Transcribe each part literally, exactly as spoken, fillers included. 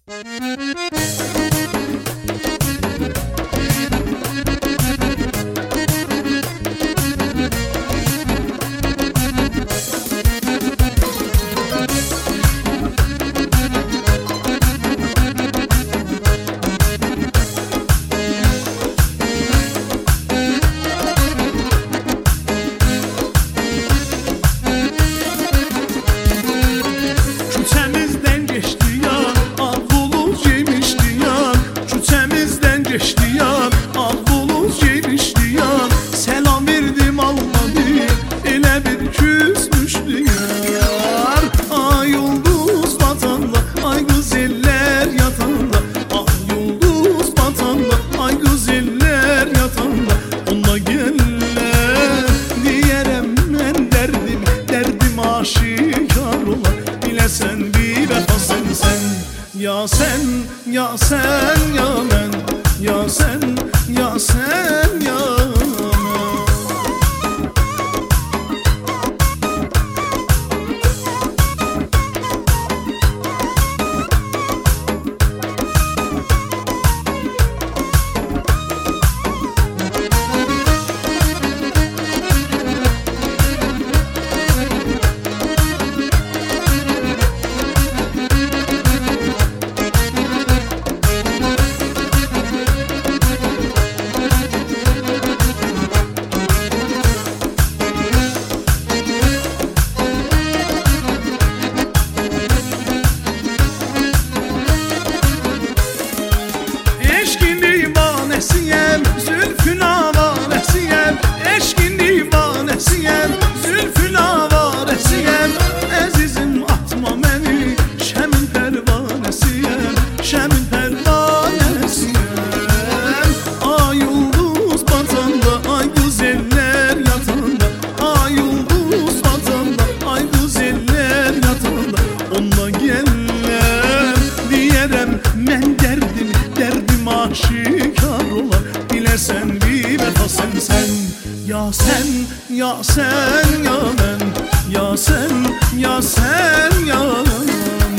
Geçti yar, al buluz gelişti yar. Selam verdim almadı, ele bir küsmüştü yar. Ay yıldız batanda, ay güzeller yatanda. Ay yıldız batanda, ay güzeller yatanda. Onunla geller diyerem ben derdim, derdim aşikar ola. Bilesen bir vefa sen sen, ya sen, ya sen, ya ben. Ya sen, ya sen, ya ben. Zülfün avaresiyem, eşkin divanesiyem. Zülfün avaresiyem, əzizim atma məni. Şəmin pərvanesiyem, şəmin pərvanesiyem. Ay yıldız batanda, ay güzeller yatanda. Ay yıldız batanda, ay güzeller yatanda. Onunla geller diyerem mən derdim, derdim aşikar olar. Bilersen bir vefa sen sen, ya sen, ya sen, ya ben. Ya sen, ya sen, ya ben.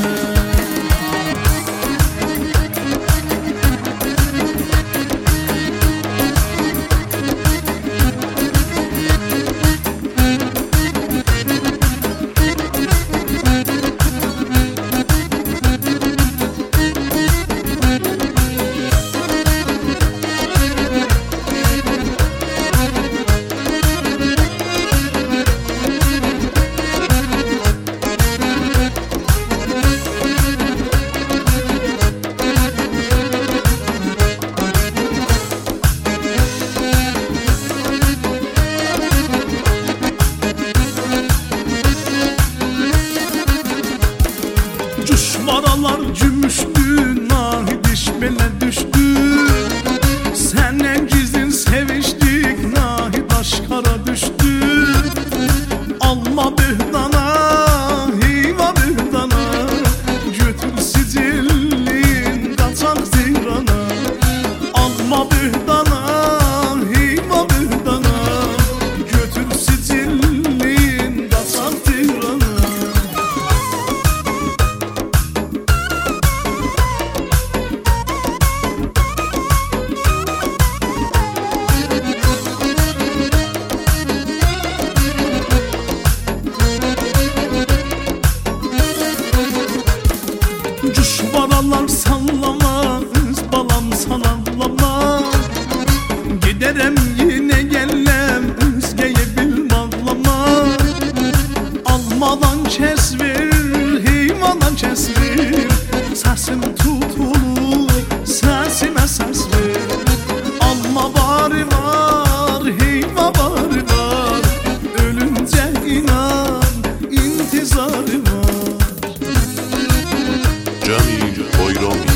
Maralar cümüştü, nahidiş bele düştü. Seninle gizlin seviştik, nahid aşkara düştü. Alma bühdana, hiva bühdana. Götür sicillin, kaçak zihrana. Alma bühdana, hiva bühdana. Götür sicillin, kaçak zihrana. Cuşvaralar sallama, öz balam sanallama. Giderem yine gellem, özgeye bil bağlama. Almadan kes ver, heyvadan kes ver. Sesim tutulur, sesime ses ver. Alma bari var, heyva bari var. Ölünce inan, intizarı var. Jamil Boyron